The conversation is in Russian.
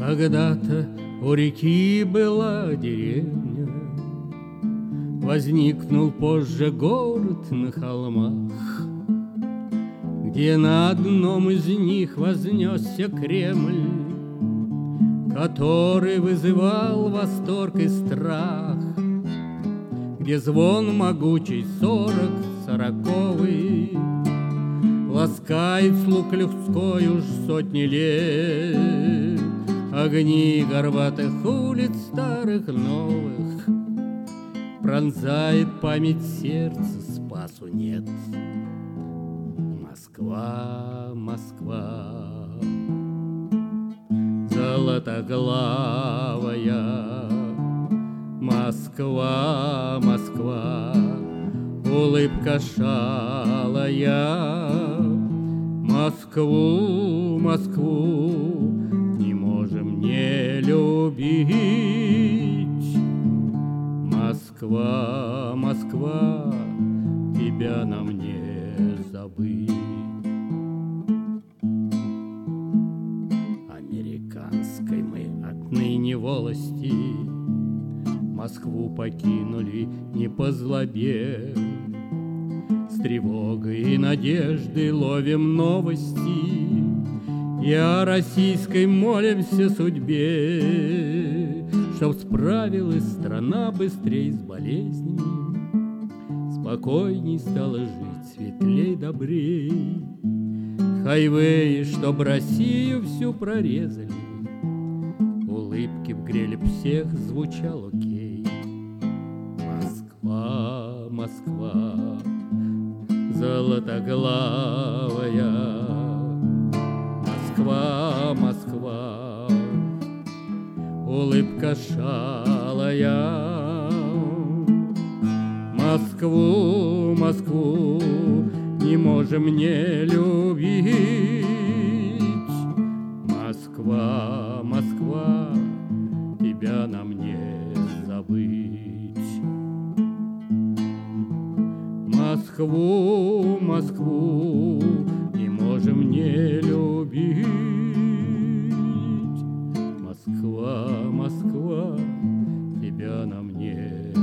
Когда-то у реки была деревня, возникнул позже город на холмах, где на одном из них вознесся Кремль, который вызывал восторг и страх, где звон могучий сороковый ласкает слух людской уж сотни лет. Огни горбатых улиц старых новых пронзает память сердца, спасу нет. Москва, Москва, золотоглавая, Москва, Москва, улыбка шалая. Москву, Москву не можем не любить. Москва, Москва, тебя нам не забыть. Американской мы отныне волости Москву покинули не по злобе. С тревогой и надеждой ловим новости и о российской молимся судьбе, чтоб справилась страна быстрей с болезнями, спокойней стала жить, светлей, добрей. Хайвеи, чтоб Россию всю прорезали, улыбки вгрели всех, звучал окей. Москва, Москва, золотоглавая, Москва, Москва, улыбка шалая. Москву, Москву не можем не любить. Москва, Москва, тебя нам не забыть. Москву, Москву не можем не любить. Москва, Москва, тебя нам не